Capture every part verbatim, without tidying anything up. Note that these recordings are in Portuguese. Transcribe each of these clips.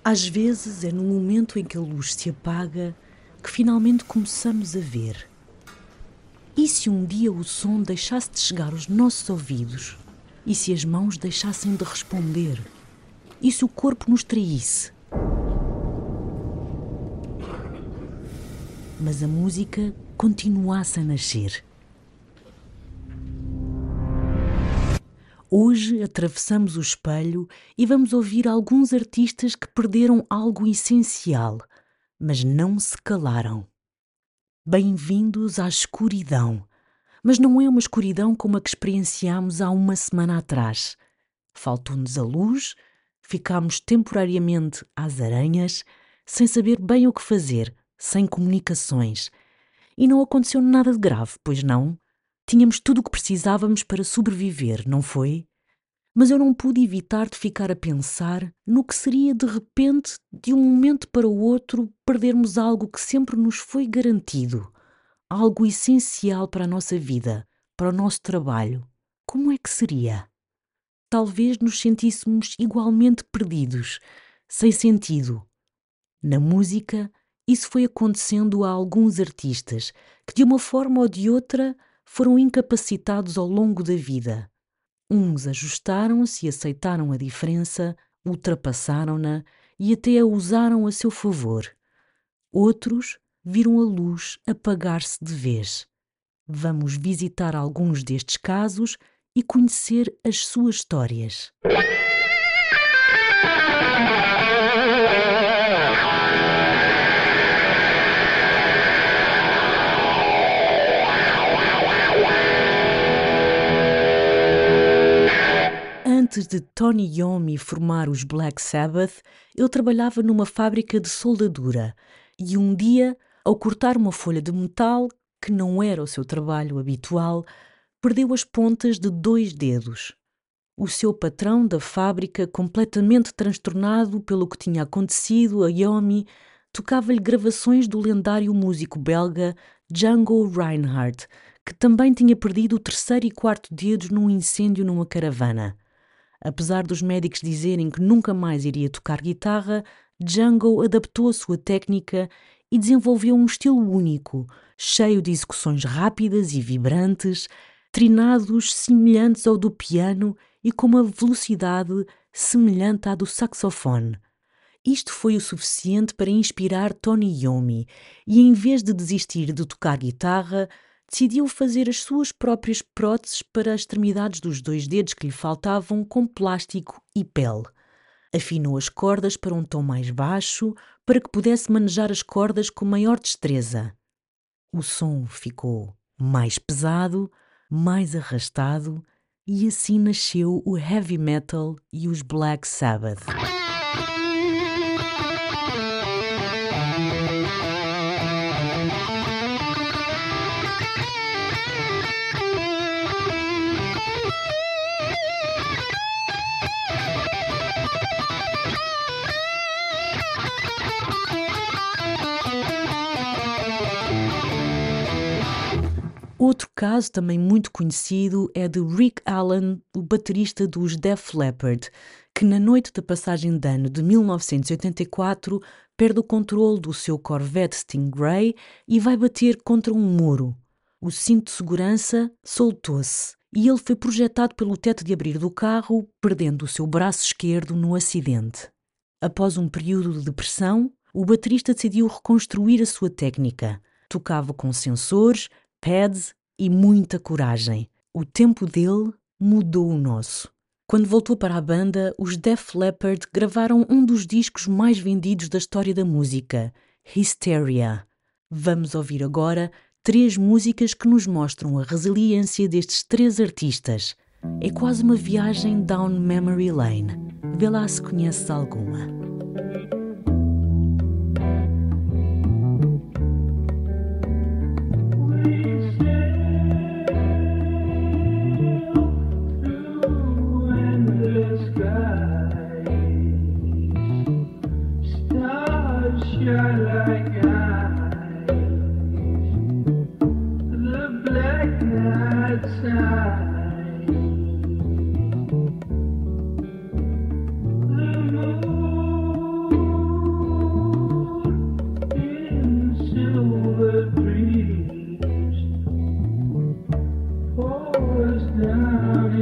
Às vezes é no momento em que a luz se apaga que finalmente começamos a ver. E se um dia o som deixasse de chegar aos nossos ouvidos? E se as mãos deixassem de responder? E se o corpo nos traísse? Mas a música continuasse a nascer. Hoje atravessamos o espelho e vamos ouvir alguns artistas que perderam algo essencial, mas não se calaram. Bem-vindos à escuridão. Mas não é uma escuridão como a que experienciámos há uma semana atrás. Faltou-nos a luz, ficámos temporariamente às aranhas, sem saber bem o que fazer, sem comunicações. E não aconteceu nada de grave, pois não? Tínhamos tudo o que precisávamos para sobreviver, não foi? Mas eu não pude evitar de ficar a pensar no que seria de repente, de um momento para o outro, perdermos algo que sempre nos foi garantido, algo essencial para a nossa vida, para o nosso trabalho. Como é que seria? Talvez nos sentíssemos igualmente perdidos, sem sentido. Na música, isso foi acontecendo a alguns artistas que, de uma forma ou de outra, foram incapacitados ao longo da vida. Uns ajustaram-se e aceitaram a diferença, ultrapassaram-na e até a usaram a seu favor. Outros viram a luz apagar-se de vez. Vamos visitar alguns destes casos e conhecer as suas histórias. Antes de Tony Iommi formar os Black Sabbath, ele trabalhava numa fábrica de soldadura e um dia, ao cortar uma folha de metal, que não era o seu trabalho habitual, perdeu as pontas de dois dedos. O seu patrão da fábrica, completamente transtornado pelo que tinha acontecido a Iommi, tocava-lhe gravações do lendário músico belga Django Reinhardt, que também tinha perdido o terceiro e quarto dedos num incêndio numa caravana. Apesar dos médicos dizerem que nunca mais iria tocar guitarra, Django adaptou a sua técnica e desenvolveu um estilo único, cheio de execuções rápidas e vibrantes, trinados semelhantes ao do piano e com uma velocidade semelhante à do saxofone. Isto foi o suficiente para inspirar Tony Iommi e, em vez de desistir de tocar guitarra, decidiu fazer as suas próprias próteses para as extremidades dos dois dedos que lhe faltavam com plástico e pele. Afinou as cordas para um tom mais baixo para que pudesse manejar as cordas com maior destreza. O som ficou mais pesado, mais arrastado e assim nasceu o heavy metal e os Black Sabbath. Outro caso também muito conhecido é de Rick Allen, o baterista dos Def Leppard, que na noite da passagem de ano de mil novecentos e oitenta e quatro perde o controle do seu Corvette Stingray e vai bater contra um muro. O cinto de segurança soltou-se e ele foi projetado pelo teto de abrir do carro, perdendo o seu braço esquerdo no acidente. Após um período de depressão, o baterista decidiu reconstruir a sua técnica. Tocava com sensores, pads e muita coragem. O tempo dele mudou o nosso. Quando voltou para a banda, os Def Leppard gravaram um dos discos mais vendidos da história da música, Hysteria. Vamos ouvir agora três músicas que nos mostram a resiliência destes três artistas. É quase uma viagem down memory lane. Vê lá se conheces alguma. The moon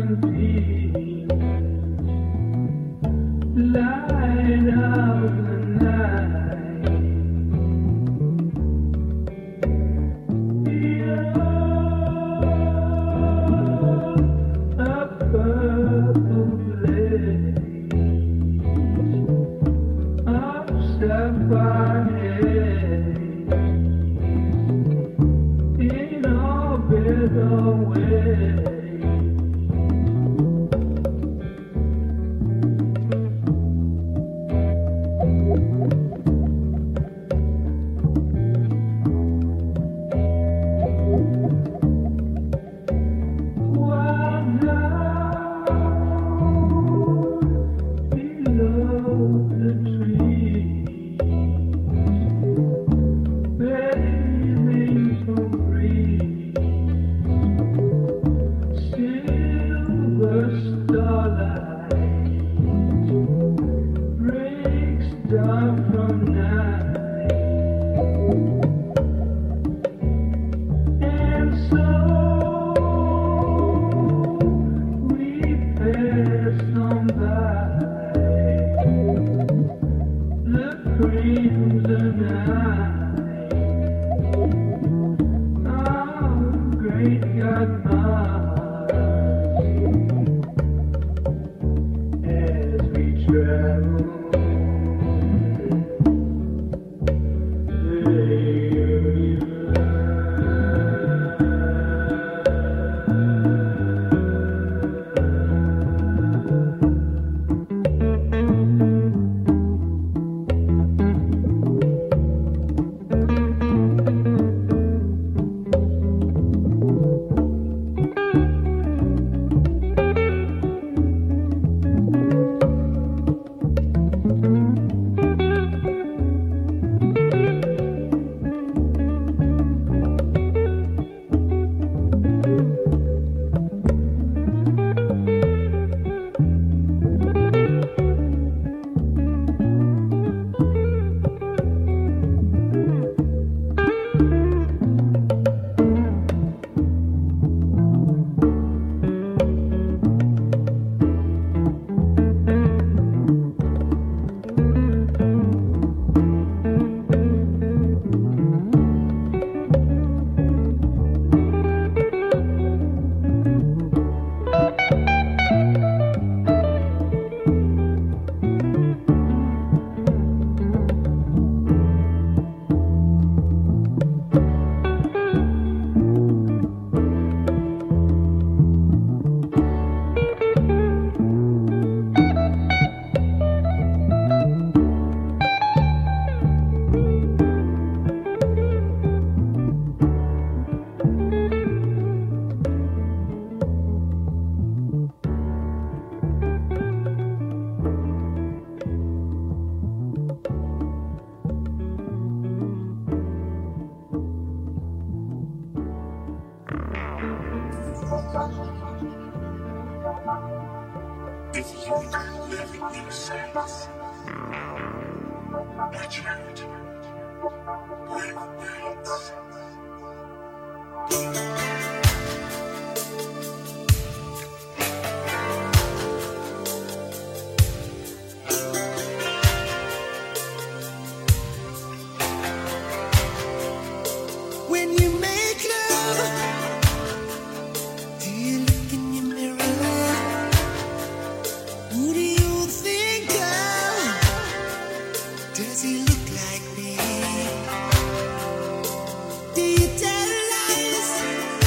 Do you tell lies?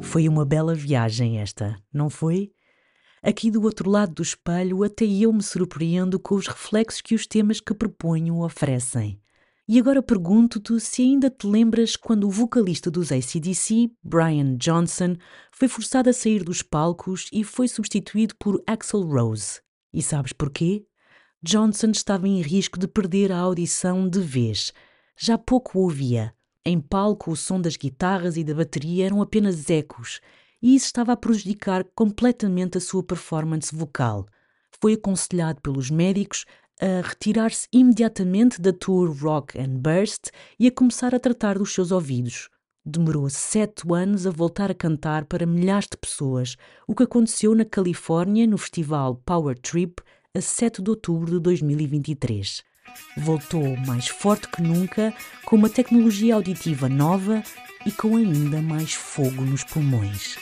Foi uma bela viagem esta, não foi? Aqui do outro lado do espelho até eu me surpreendo com os reflexos que os temas que proponho oferecem. E agora pergunto-te se ainda te lembras quando o vocalista dos A C D C, Brian Johnson, foi forçado a sair dos palcos e foi substituído por Axl Rose. E sabes porquê? Johnson estava em risco de perder a audição de vez. Já pouco o ouvia. Em palco, o som das guitarras e da bateria eram apenas ecos, e isso estava a prejudicar completamente a sua performance vocal. Foi aconselhado pelos médicos a retirar-se imediatamente da tour Rock and Burst e a começar a tratar dos seus ouvidos. Demorou sete anos a voltar a cantar para milhares de pessoas, o que aconteceu na Califórnia no festival Power Trip a sete de outubro de dois mil e vinte e três. Voltou mais forte que nunca, com uma tecnologia auditiva nova e com ainda mais fogo nos pulmões.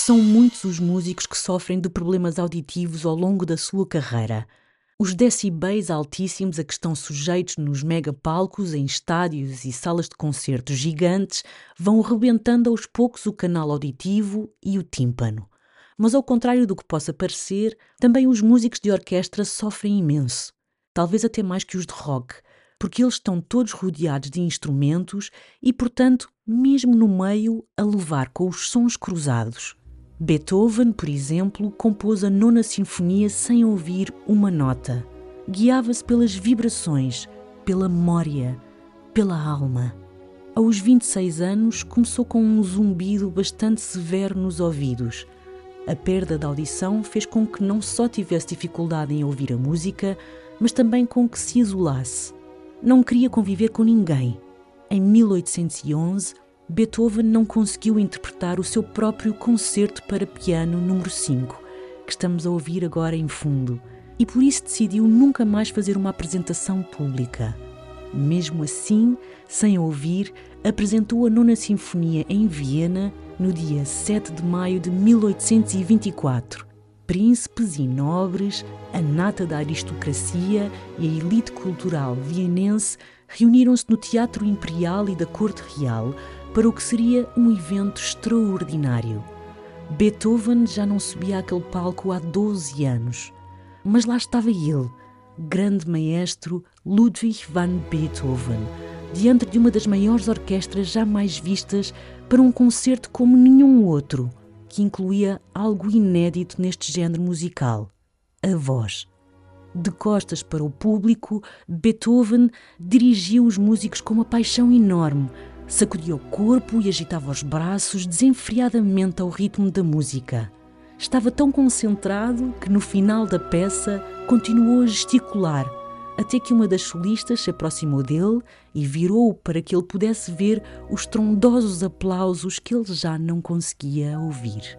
São muitos os músicos que sofrem de problemas auditivos ao longo da sua carreira. Os decibéis altíssimos a que estão sujeitos nos megapalcos, em estádios e salas de concertos gigantes, vão rebentando aos poucos o canal auditivo e o tímpano. Mas ao contrário do que possa parecer, também os músicos de orquestra sofrem imenso. Talvez até mais que os de rock, porque eles estão todos rodeados de instrumentos e, portanto, mesmo no meio, a levar com os sons cruzados. Beethoven, por exemplo, compôs a Nona Sinfonia sem ouvir uma nota. Guiava-se pelas vibrações, pela memória, pela alma. Aos vinte e seis anos, começou com um zumbido bastante severo nos ouvidos. A perda da audição fez com que não só tivesse dificuldade em ouvir a música, mas também com que se isolasse. Não queria conviver com ninguém. Em mil oitocentos e onze, Beethoven não conseguiu interpretar o seu próprio concerto para piano número cinco, que estamos a ouvir agora em fundo, e por isso decidiu nunca mais fazer uma apresentação pública. Mesmo assim, sem ouvir, apresentou a Nona Sinfonia em Viena no dia sete de maio de mil oitocentos e vinte e quatro. Príncipes e nobres, a nata da aristocracia e a elite cultural vienense reuniram-se no Teatro Imperial e da Corte Real para o que seria um evento extraordinário. Beethoven já não subia àquele palco há doze anos. Mas lá estava ele, grande maestro Ludwig van Beethoven, diante de uma das maiores orquestras jamais vistas para um concerto como nenhum outro, que incluía algo inédito neste género musical, a voz. De costas para o público, Beethoven dirigiu os músicos com uma paixão enorme, sacudia o corpo e agitava os braços desenfreadamente ao ritmo da música. Estava tão concentrado que no final da peça continuou a gesticular, até que uma das solistas se aproximou dele e virou-o para que ele pudesse ver os estrondosos aplausos que ele já não conseguia ouvir.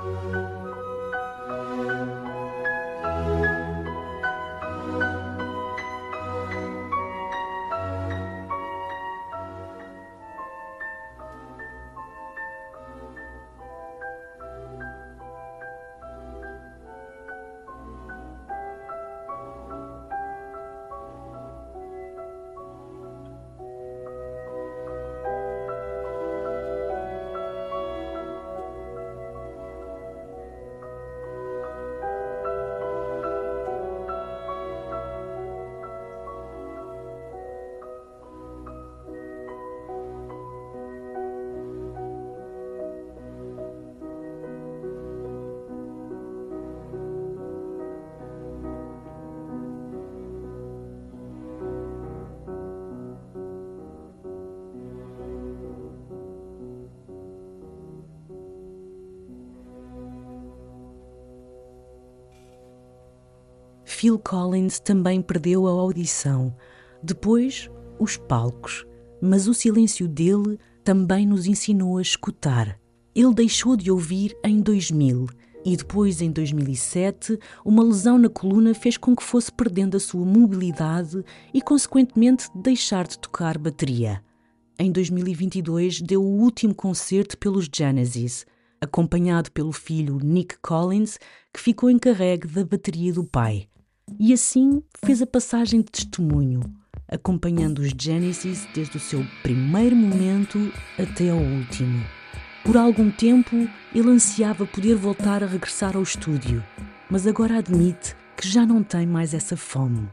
Phil Collins também perdeu a audição, depois os palcos, mas o silêncio dele também nos ensinou a escutar. Ele deixou de ouvir em dois mil e depois, em dois mil e sete, uma lesão na coluna fez com que fosse perdendo a sua mobilidade e, consequentemente, deixar de tocar bateria. Em dois mil e vinte e dois, deu o último concerto pelos Genesis, acompanhado pelo filho Nick Collins, que ficou encarregue da bateria do pai. E assim fez a passagem de testemunho, acompanhando os Genesis desde o seu primeiro momento até ao último. Por algum tempo, ele ansiava poder voltar a regressar ao estúdio, mas agora admite que já não tem mais essa fome.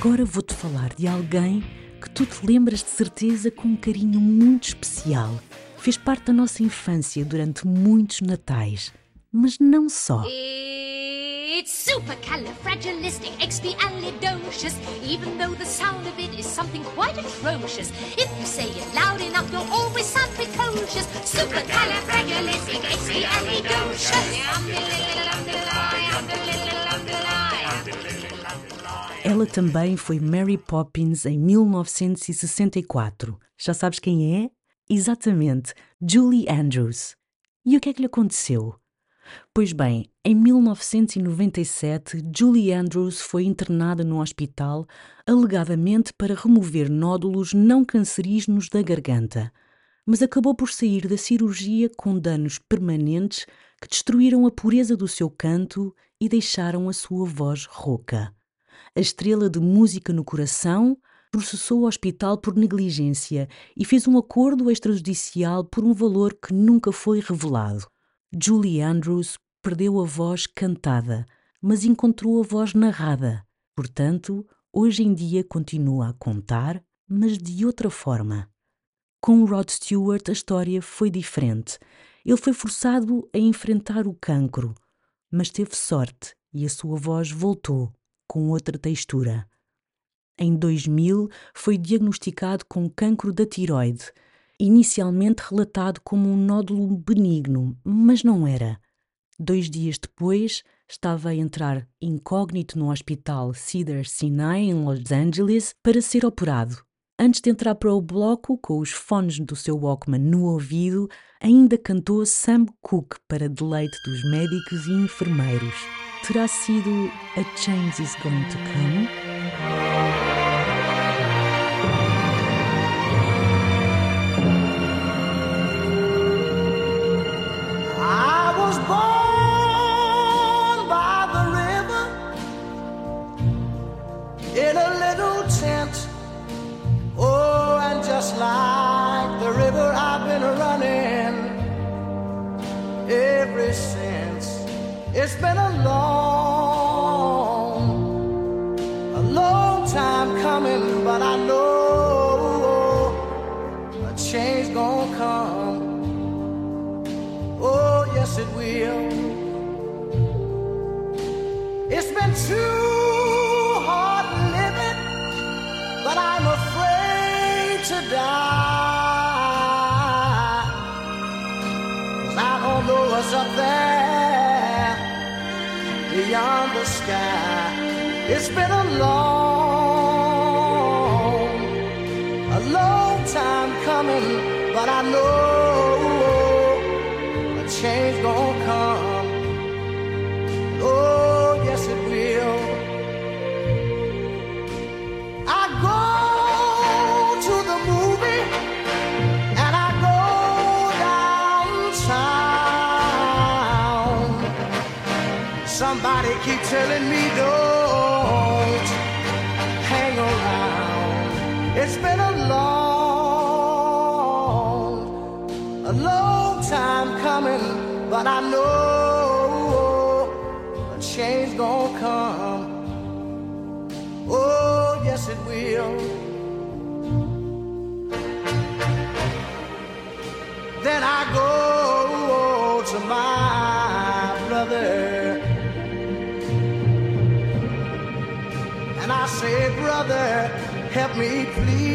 Agora vou-te falar de alguém que tu te lembras de certeza com um carinho muito especial. Fez parte da nossa infância durante muitos natais. Mas não só. It's supercalifragilisticexpialidocious, even though the sound of it is something quite atrocious. If you say it loud enough, you'll always sound precocious. Supercalifragilisticexpialidocious. Ela também foi Mary Poppins em mil novecentos e sessenta e quatro. Já sabes quem é? Exatamente, Julie Andrews. E o que é que lhe aconteceu? Pois bem, em mil novecentos e noventa e sete, Julie Andrews foi internada no hospital alegadamente para remover nódulos não cancerígenos da garganta, mas acabou por sair da cirurgia com danos permanentes que destruíram a pureza do seu canto e deixaram a sua voz rouca. A estrela de música no coração processou o hospital por negligência e fez um acordo extrajudicial por um valor que nunca foi revelado. Julie Andrews perdeu a voz cantada, mas encontrou a voz narrada. Portanto, hoje em dia continua a contar, mas de outra forma. Com Rod Stewart a história foi diferente. Ele foi forçado a enfrentar o cancro, mas teve sorte e a sua voz voltou com outra textura. Em dois mil, foi diagnosticado com cancro da tiroide, inicialmente relatado como um nódulo benigno, mas não era. Dois dias depois, estava a entrar incógnito no hospital Cedars-Sinai, em Los Angeles, para ser operado. Antes de entrar para o bloco, com os fones do seu Walkman no ouvido, ainda cantou Sam Cooke para deleite dos médicos e enfermeiros. Terá sido A Change Is Going to Come? In a little tent, oh, and just like the river I've been running ever since. It's been a long, a long time coming, but I know a change gonna come. Oh, yes it will. It's been too but I'm afraid to die, 'cause I don't know what's up there beyond the sky. It's been a long, a long time coming, but I know a change gonna come. Oh, yes it will. Somebody keep telling me don't hang around. It's been a long, a long time coming, but I know a change gonna come. Oh, yes it will. Then I go to my brother and I say, brother, help me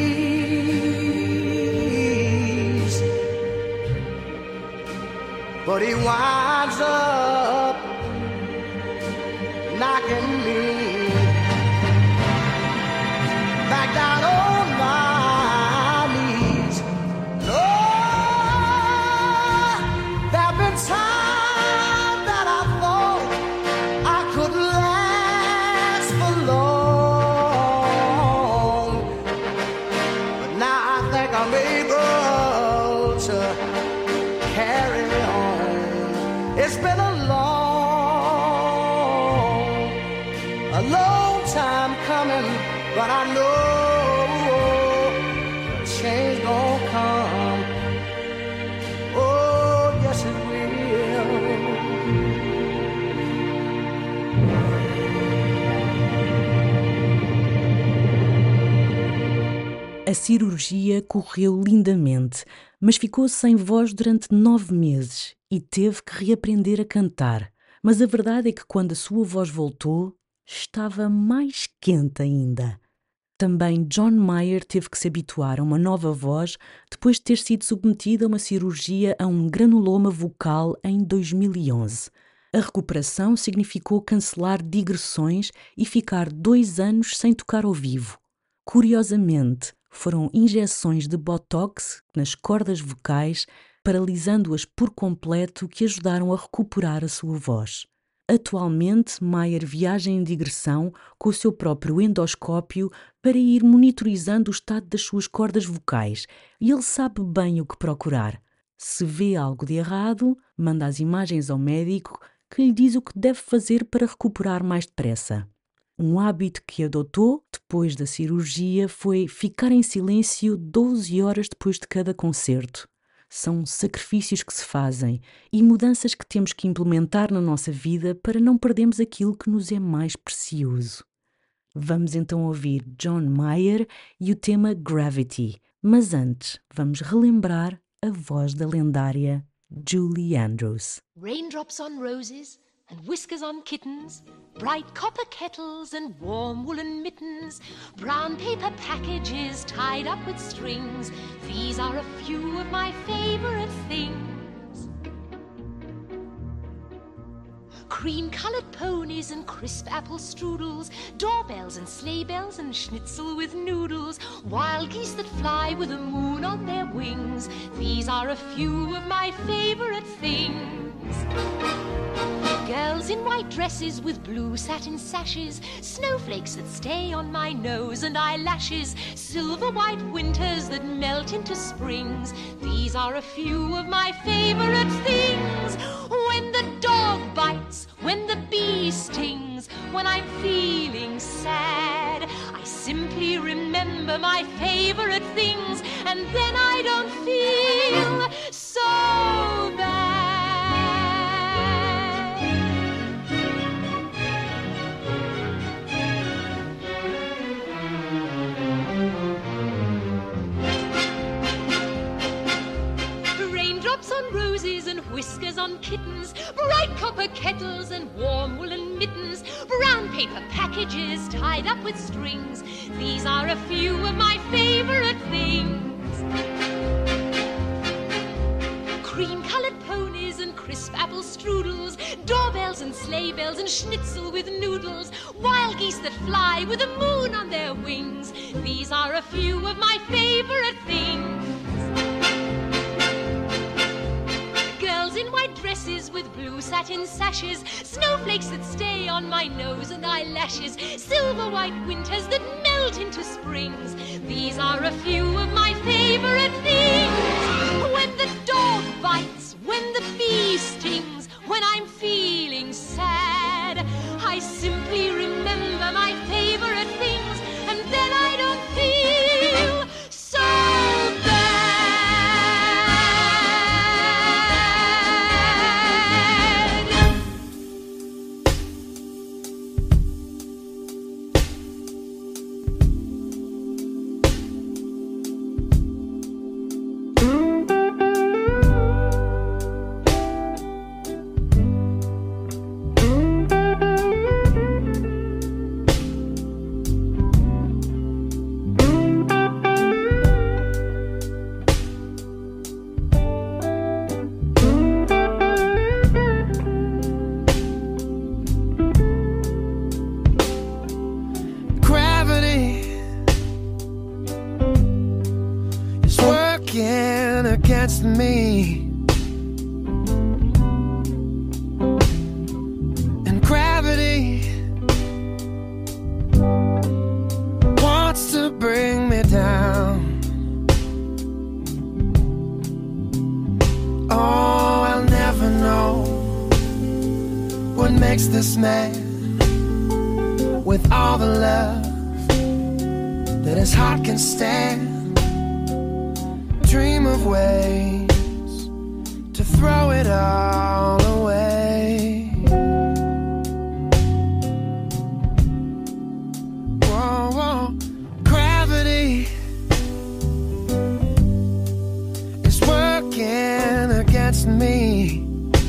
please. But he winds up knocking me back down on my knees. Lord, there've been times that I thought I could last for long, but now I think I'm able to carry on. It's been a long, a long time coming, but I know a change gonna come. Oh, yes it will. A cirurgia correu lindamente, mas ficou sem voz durante nove meses e teve que reaprender a cantar. Mas a verdade é que quando a sua voz voltou, estava mais quente ainda. Também John Mayer teve que se habituar a uma nova voz depois de ter sido submetido a uma cirurgia a um granuloma vocal em dois mil e onze. A recuperação significou cancelar digressões e ficar dois anos sem tocar ao vivo. Curiosamente, foram injeções de botox nas cordas vocais, paralisando-as por completo, que ajudaram a recuperar a sua voz. Atualmente, Mayer viaja em digressão com o seu próprio endoscópio para ir monitorizando o estado das suas cordas vocais e ele sabe bem o que procurar. Se vê algo de errado, manda as imagens ao médico que lhe diz o que deve fazer para recuperar mais depressa. Um hábito que adotou depois da cirurgia foi ficar em silêncio doze horas depois de cada concerto. São sacrifícios que se fazem e mudanças que temos que implementar na nossa vida para não perdermos aquilo que nos é mais precioso. Vamos então ouvir John Mayer e o tema Gravity, mas antes vamos relembrar a voz da lendária Julie Andrews. Raindrops on roses and whiskers on kittens, bright copper kettles and warm woolen mittens, brown paper packages tied up with strings. These are a few of my favorite things. Cream-colored ponies and crisp apple strudels, doorbells and sleigh bells and schnitzel with noodles, wild geese that fly with the moon on their wings. These are a few of my favorite things. Girls in white dresses with blue satin sashes, snowflakes that stay on my nose and eyelashes, silver white winters that melt into springs. These are a few of my favorite things. When the dog bites, when the bee stings, when I'm feeling sad, I simply remember my favorite things, and then I don't feel so bad. On roses and whiskers on kittens, bright copper kettles and warm woolen mittens, brown paper packages tied up with strings. These are a few of my favorite things. Cream-colored ponies and crisp apple strudels, doorbells and sleigh bells and schnitzel with noodles, wild geese that fly with the moon on their wings. These are a few of my favorite things. In white dresses with blue satin sashes, snowflakes that stay on my nose and eyelashes, silver white winters that melt into springs. These are a few of my favorite things. When the dog bites, when the bee stings, when I'm feeling sad, I simply remember my favorite things, and then I don't feel so bad. Against me, and gravity wants to bring me down. Oh, I'll never know what makes this man, with all the love that his heart can stand, dream of ways to throw it all away. Whoa, whoa. Gravity against me.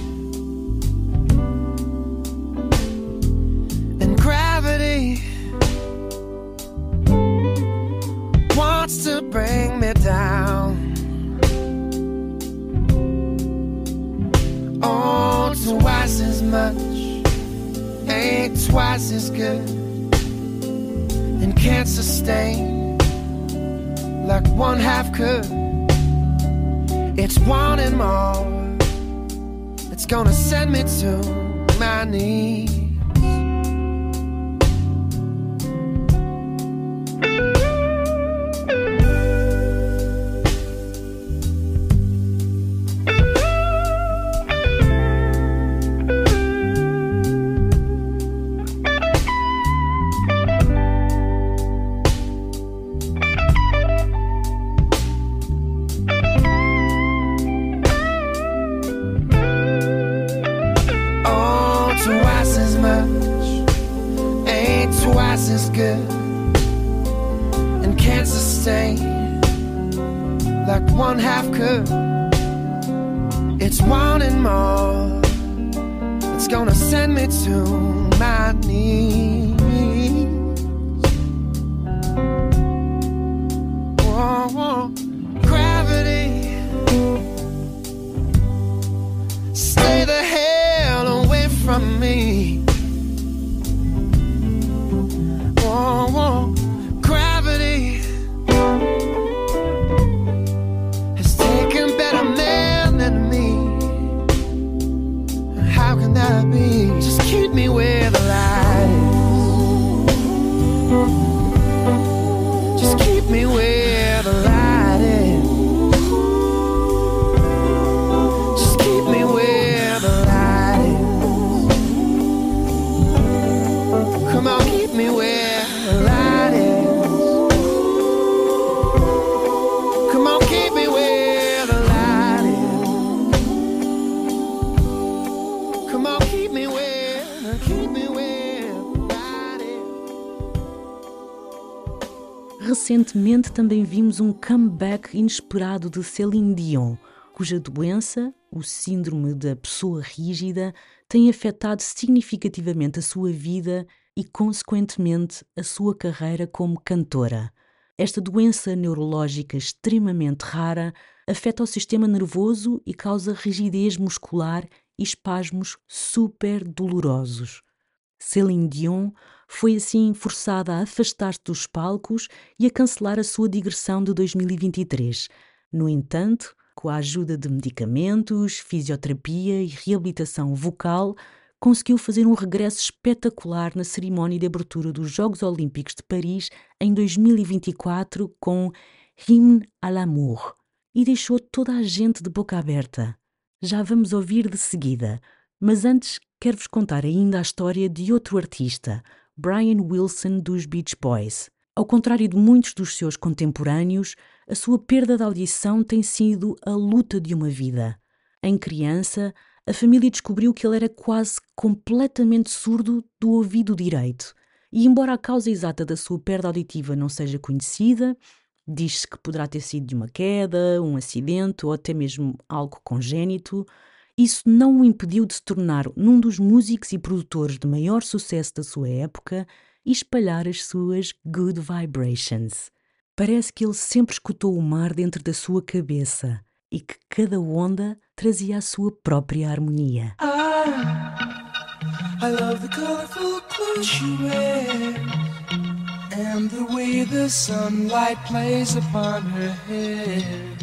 And gravity wants to bring me down. Oh, twice as much ain't twice as good, and can't sustain like one half could. It's wanting more, it's gonna send me to my knees. Like one half could. It's wanting more, it's gonna send me to my knees. Whoa, whoa. Gravity, stay the hell away from me. Whoa, whoa. Gravity be. Just keep me where the light is. Just keep me where the light is. Just keep me where the light is. Come on, keep me where the light is. Come on, keep me where the light is. Come on, keep me where, keep me where the light is. Recentemente também vimos um comeback inesperado de Céline Dion, cuja doença, o síndrome da pessoa rígida, tem afetado significativamente a sua vida e, consequentemente, a sua carreira como cantora. Esta doença neurológica extremamente rara afeta o sistema nervoso e causa rigidez muscular e espasmos super dolorosos. Céline Dion foi assim forçada a afastar-se dos palcos e a cancelar a sua digressão de dois mil e vinte e três. No entanto, com a ajuda de medicamentos, fisioterapia e reabilitação vocal, conseguiu fazer um regresso espetacular na cerimónia de abertura dos Jogos Olímpicos de Paris em dois mil e vinte e quatro com Hymne à l'amour e deixou toda a gente de boca aberta. Já vamos ouvir de seguida, mas antes quero-vos contar ainda a história de outro artista, Brian Wilson dos Beach Boys. Ao contrário de muitos dos seus contemporâneos, a sua perda de audição tem sido a luta de uma vida. Em criança, a família descobriu que ele era quase completamente surdo do ouvido direito. E embora a causa exata da sua perda auditiva não seja conhecida, diz-se que poderá ter sido de uma queda, um acidente ou até mesmo algo congénito, isso não o impediu de se tornar num dos músicos e produtores de maior sucesso da sua época e espalhar as suas good vibrations. Parece que ele sempre escutou o mar dentro da sua cabeça e que cada onda trazia a sua própria harmonia. I, I love the colorful clothes you wear and the way the sunlight plays upon her hair.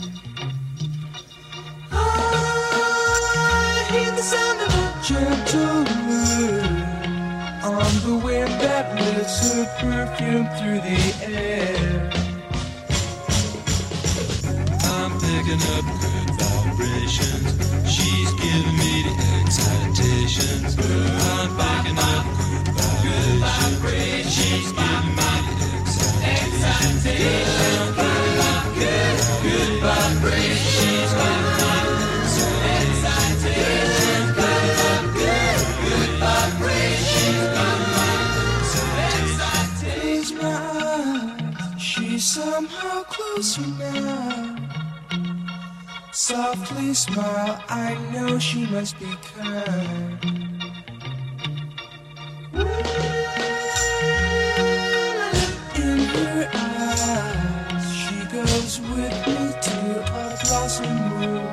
I hear the sound of a gentle wind on the wind that lifts her perfume through the air. I'm picking up good vibrations. She's giving me the excitations. I'm picking up good vibrations. She's giving me the excitations. I'm picking up good, good vibrations. She's giving me the excitations. Good, good vibrations. She's giving me the excitations. Close my eyes. She's somehow closer now. softly smile. I know she must be kind. In her eyes, she goes with me to a blossom room.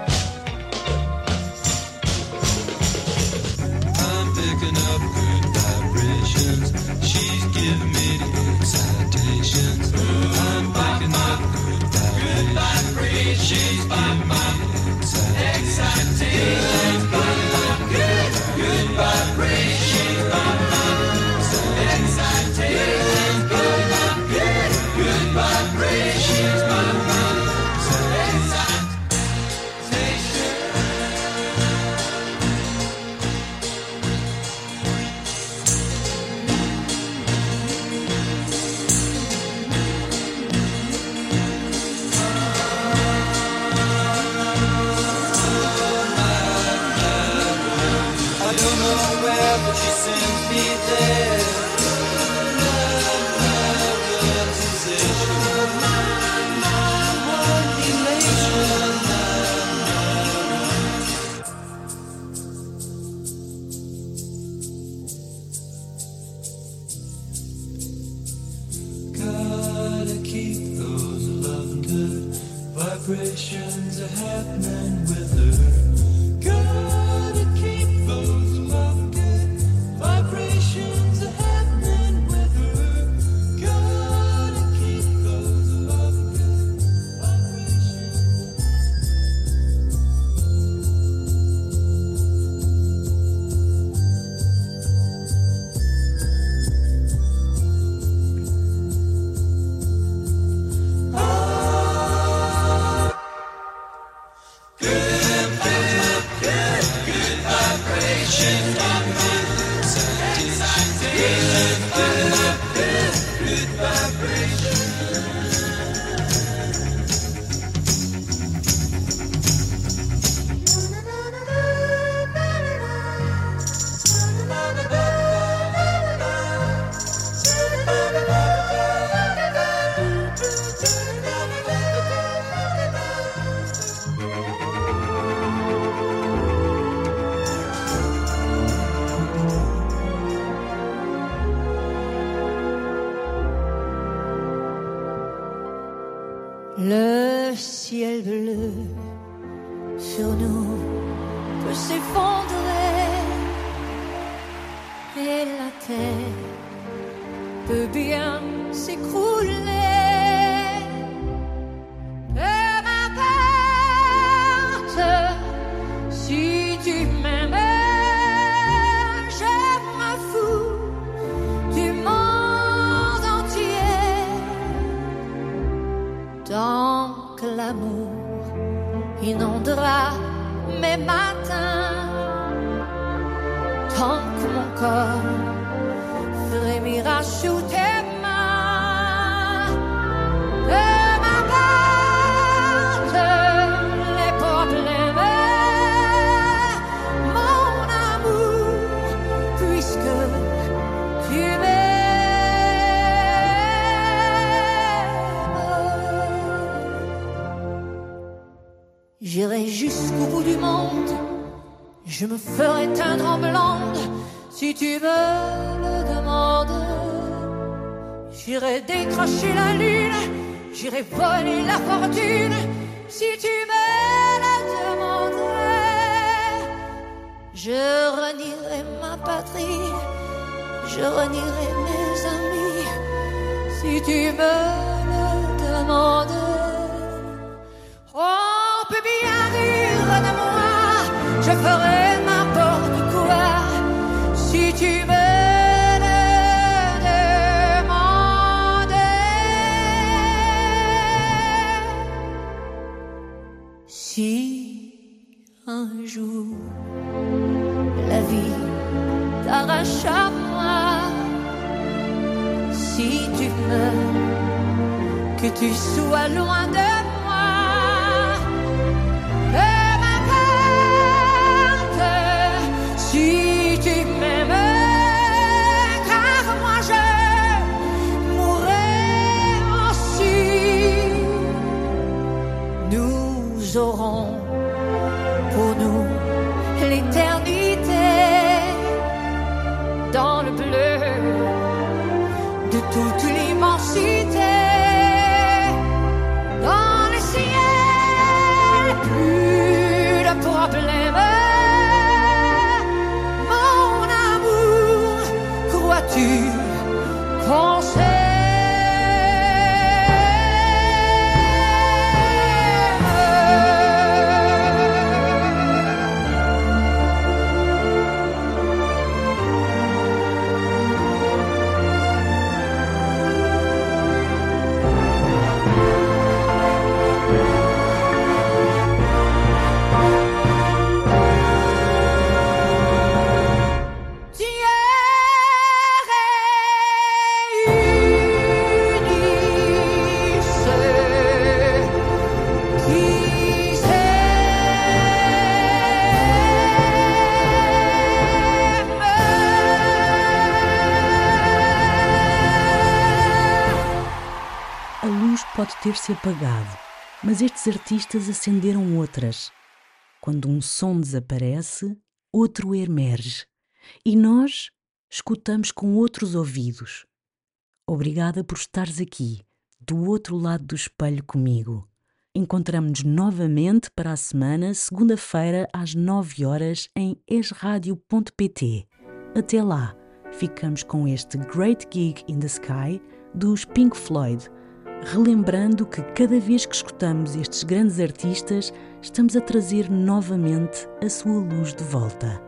I'm picking up good vibrations. She's giving me the excitations. I'm picking up good vibrations. She's giving me the excitations. Good, good vibrations. Excitations. Good, good, good vibrations. But she sends me there. Love, love, realization. My, my, one elation. Gotta keep those loving good vibrations are happening with her. Gotta keep those loving good vibrations are happening with her. Gotta keep those loving good vibrations. Le ciel bleu sur nous peut s'effondrer et la terre peut bien s'écrouler. Peu m'importe si tu m'aimes, je m'en fous du monde entier. Tant que l'amour inondera mes matins, tant que mon corps frémira sous tes mains. Peu m'importe les problèmes, mon amour, puisque tu m'aimes. J'irai jusqu'au bout du monde, je me ferai teindre en blonde si tu me le demandes. J'irai décrocher la lune, j'irai voler la fortune si tu me le demandes. Je renierai ma patrie, je renierai mes amis si tu me le demandes. On peut bien rire de moi, je ferai n'importe quoi si tu me le demandes. Si un jour la vie t'arrache à moi, si tu meurs, que tu sois loin de moi. Nous aurons pode ter-se apagado, mas estes artistas acenderam outras. Quando um som desaparece, outro emerge. E nós escutamos com outros ouvidos. Obrigada por estares aqui, do outro lado do espelho comigo. Encontramo-nos novamente para a semana, segunda-feira, às nove horas, em esradio ponto pt. Até lá, ficamos com este Great Gig in the Sky dos Pink Floyd, relembrando que cada vez que escutamos estes grandes artistas, estamos a trazer novamente a sua luz de volta.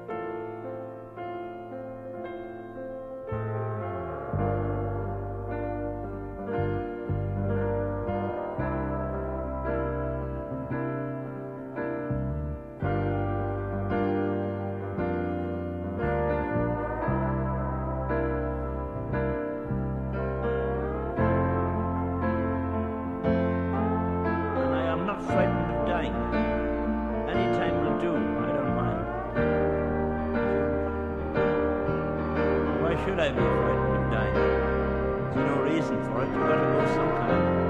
Frightened of dying. Any time will do, I don't mind. Why should I be frightened of dying? There's no reason for it, you've got to go sometime.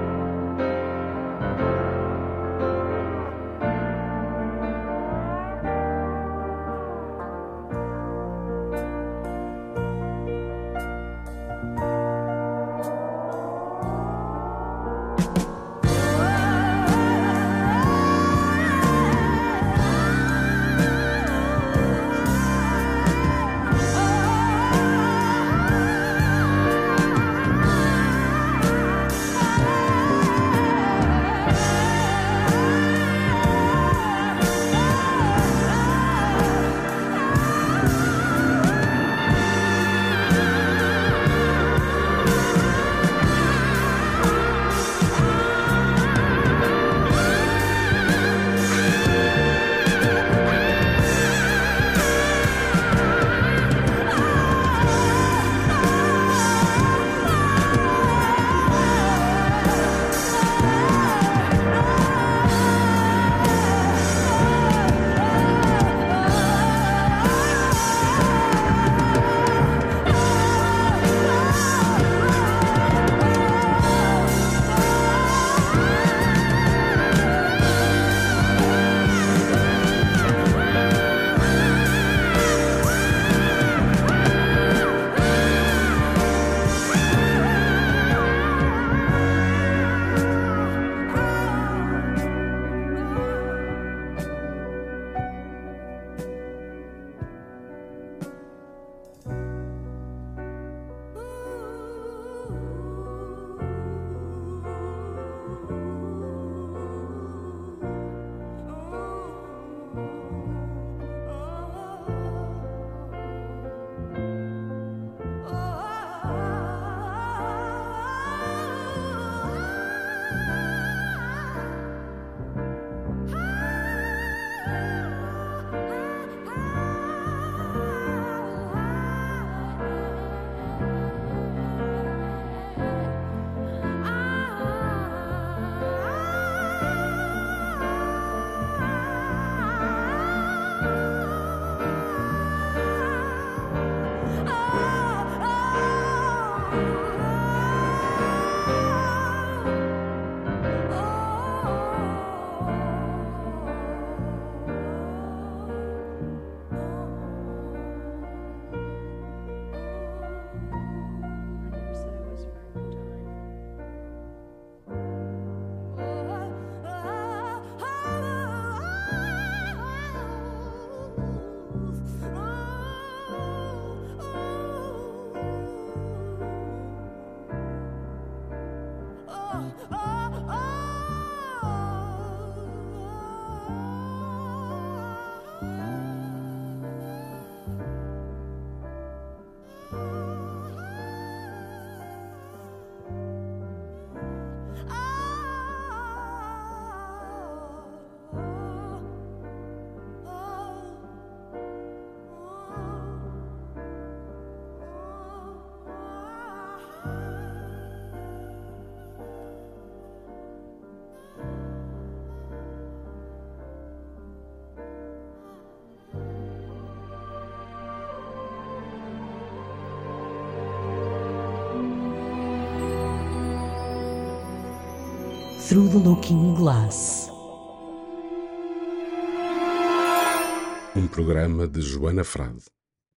Through the Looking Glass. Um programa de Joana Frade.